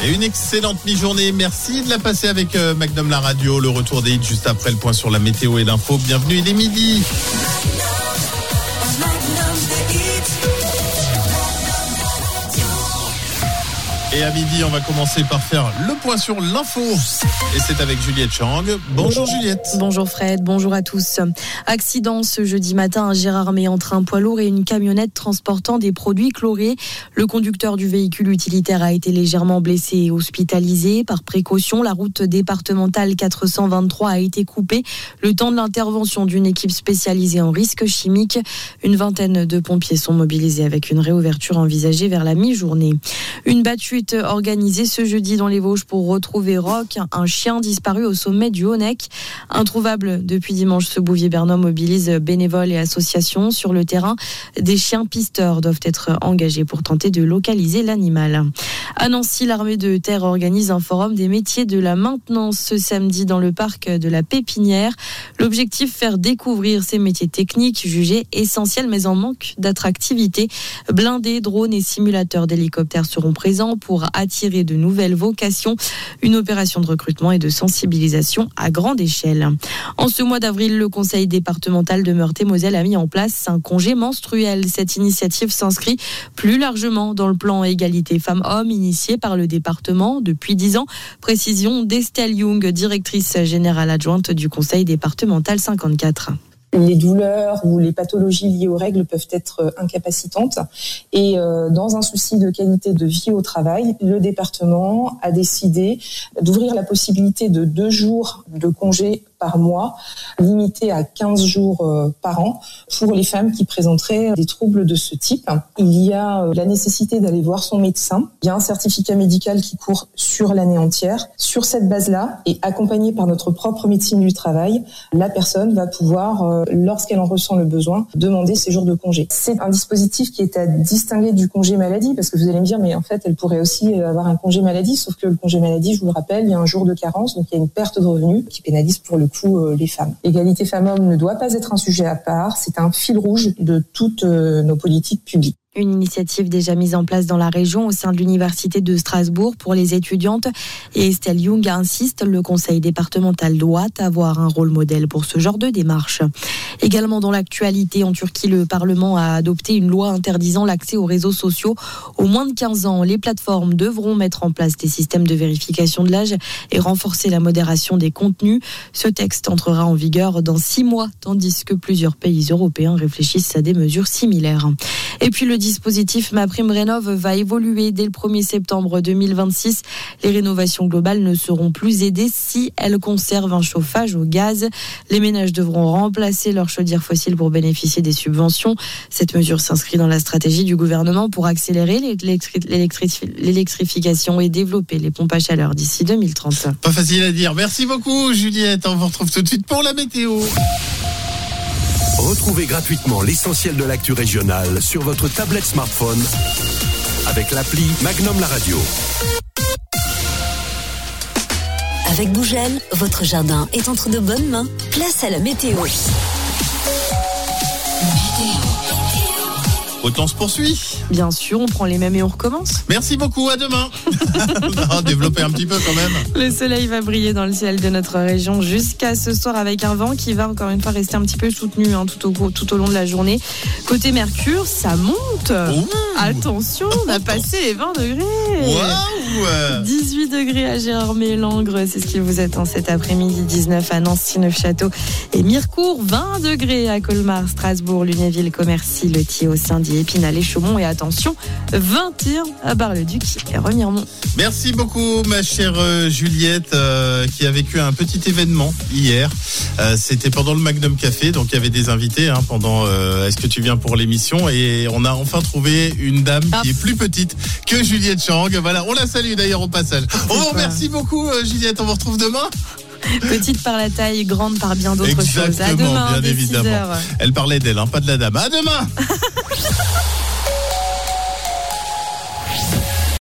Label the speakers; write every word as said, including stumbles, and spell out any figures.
Speaker 1: Et une excellente mi-journée. Merci de la passer avec euh, Magnum la radio. Le retour des hits juste après le point sur la météo et l'info. Bienvenue, il est midi. Et à midi, on va commencer par faire le point sur l'info. Et c'est avec Juliette Chang. Bonjour Juliette.
Speaker 2: Bonjour Fred, bonjour à tous. Accident ce jeudi matin à Gérardmer entre un poids lourd et une camionnette transportant des produits chlorés. Le conducteur du véhicule utilitaire a été légèrement blessé et hospitalisé. Par précaution, la route départementale quatre cent vingt-trois a été coupée. Le temps de l'intervention d'une équipe spécialisée en risques chimiques. Une vingtaine de pompiers sont mobilisés avec une réouverture envisagée vers la mi-journée. Une battue organisée ce jeudi dans les Vosges pour retrouver Rock, un chien disparu au sommet du Haut-Nec. Introuvable depuis dimanche, ce bouvier bernois mobilise bénévoles et associations sur le terrain. Des chiens pisteurs doivent être engagés pour tenter de localiser l'animal. À Nancy, l'armée de terre organise un forum des métiers de la maintenance ce samedi dans le parc de la Pépinière. L'objectif, faire découvrir ces métiers techniques jugés essentiels mais en manque d'attractivité. Blindés, drones et simulateurs d'hélicoptères seront présents pour pour attirer de nouvelles vocations. Une opération de recrutement et de sensibilisation à grande échelle. En ce mois d'avril, le conseil départemental de Meurthe-et-Moselle a mis en place un congé menstruel. Cette initiative s'inscrit plus largement dans le plan égalité femmes-hommes initié par le département depuis dix ans. Précision d'Estelle Young, directrice générale adjointe du conseil départemental cinquante-quatre.
Speaker 3: Les douleurs ou les pathologies liées aux règles peuvent être incapacitantes et euh, dans un souci de qualité de vie au travail, le département a décidé d'ouvrir la possibilité de deux jours de congé par mois, limité à quinze jours euh, par an pour les femmes qui présenteraient des troubles de ce type. Il y a euh, la nécessité d'aller voir son médecin. Il y a un certificat médical qui court sur l'année entière. Sur cette base-là, et accompagnée par notre propre médecine du travail, la personne va pouvoir, euh, lorsqu'elle en ressent le besoin, demander ses jours de congé. C'est un dispositif qui est à distinguer du congé maladie, parce que vous allez me dire, mais en fait, elle pourrait aussi avoir un congé maladie, sauf que le congé maladie, je vous le rappelle, il y a un jour de carence, donc il y a une perte de revenus qui pénalise pour le coup euh, les femmes. L'égalité femmes-hommes ne doit pas être un sujet à part, c'est un fil rouge de toutes euh, nos politiques publiques.
Speaker 2: Une initiative déjà mise en place dans la région au sein de l'Université de Strasbourg pour les étudiantes. Et Estelle Young insiste, le conseil départemental doit avoir un rôle modèle pour ce genre de démarche. Également dans l'actualité, en Turquie, le Parlement a adopté une loi interdisant l'accès aux réseaux sociaux aux moins de quinze ans. Les plateformes devront mettre en place des systèmes de vérification de l'âge et renforcer la modération des contenus. Ce texte entrera en vigueur dans six mois, tandis que plusieurs pays européens réfléchissent à des mesures similaires. Et puis le dispositif MaPrimeRénov' va évoluer dès le premier septembre deux mille vingt-six. Les rénovations globales ne seront plus aidées si elles conservent un chauffage au gaz. Les ménages devront remplacer leurs chaudières fossiles pour bénéficier des subventions. Cette mesure s'inscrit dans la stratégie du gouvernement pour accélérer l'électri- l'électri- l'électrification et développer les pompes à chaleur d'ici deux mille trente.
Speaker 1: Pas facile à dire. Merci beaucoup Juliette. On vous retrouve tout de suite pour la météo.
Speaker 4: Retrouvez gratuitement l'essentiel de l'actu régionale sur votre tablette smartphone avec l'appli Magnum la radio.
Speaker 5: Avec Bougel, votre jardin est entre de bonnes mains. Place à la météo.
Speaker 1: Au temps se poursuit.
Speaker 2: Bien sûr, on prend les mêmes et on recommence.
Speaker 1: Merci beaucoup, à demain. Non, développer un petit peu quand même.
Speaker 2: Le soleil va briller dans le ciel de notre région jusqu'à ce soir avec un vent qui va encore une fois rester un petit peu soutenu hein, tout, au, tout au long de la journée. Côté Mercure, ça monte. Ouh. Attention, on a passé les vingt degrés.
Speaker 1: Waouh.
Speaker 2: dix-huit degrés à Gérardmer-Langres, c'est ce qui vous attend cet après-midi. dix-neuf à Nancy, Neufchâteau et Mirecourt. vingt degrés à Colmar, Strasbourg, Lunéville, Commercy, Le Thiau, Saint-Dié, Épinal et Chaumont. Et attention, vingt et un à Bar-le-Duc et Remiremont.
Speaker 1: Merci beaucoup ma chère euh, Juliette euh, qui a vécu un petit événement hier. Euh, c'était pendant le Magnum Café, donc il y avait des invités hein, pendant euh, Est-ce que tu viens pour l'émission, et on a enfin trouvé une dame ah. qui est plus petite que Juliette Chang. Voilà, on la salue d'ailleurs au passage. On vous remercie beaucoup euh, Juliette, on vous retrouve demain.
Speaker 2: Petite par la taille, grande par bien d'autres
Speaker 1: Exactement,
Speaker 2: choses. À demain,
Speaker 1: bien évidemment. Elle parlait d'elle, hein, pas de la dame. À demain.